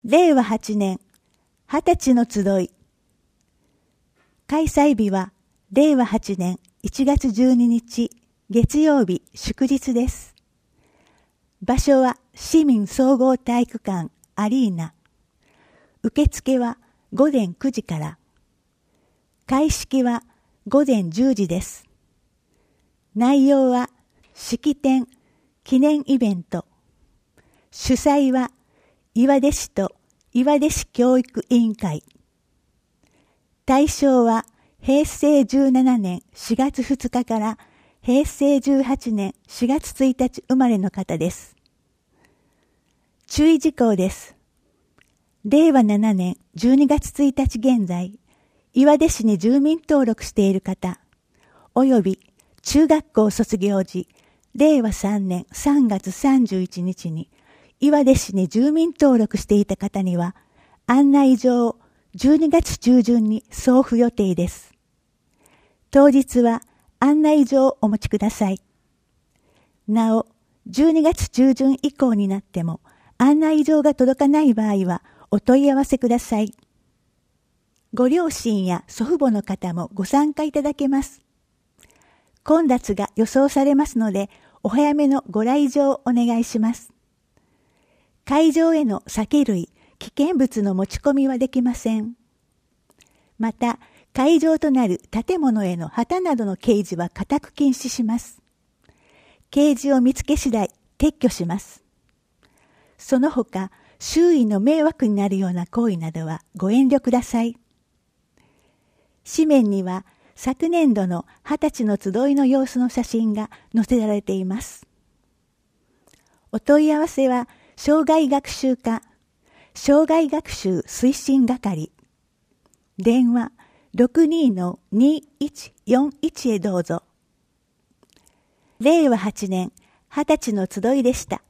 令和8年20歳の集い。開催日は令和8年1月12日月曜日祝日です。場所は市民総合体育館アリーナ。受付は午前9時から。開式は午前10時です。内容は式典、記念イベント。主催は岩出市と岩出市教育委員会。対象は平成17年4月2日から平成18年4月1日生まれの方です。注意事項です。令和7年12月1日現在、岩出市に住民登録している方、および中学校卒業時、令和3年3月31日に岩出市に住民登録していた方には、案内状を12月中旬に送付予定です。当日は案内状をお持ちください。なお、12月中旬以降になっても案内状が届かない場合はお問い合わせください。ご両親や祖父母の方もご参加いただけます。混雑が予想されますので、お早めのご来場をお願いします。会場への酒類、危険物の持ち込みはできません。また、会場となる建物への旗などの掲示は固く禁止します。掲示を見つけ次第撤去します。その他、周囲の迷惑になるような行為などはご遠慮ください。紙面には昨年度の20歳の集いの様子の写真が載せられています。お問い合わせは生涯学習課生涯学習推進係電話 62-2141 へどうぞ。令和8年20歳の集いでした。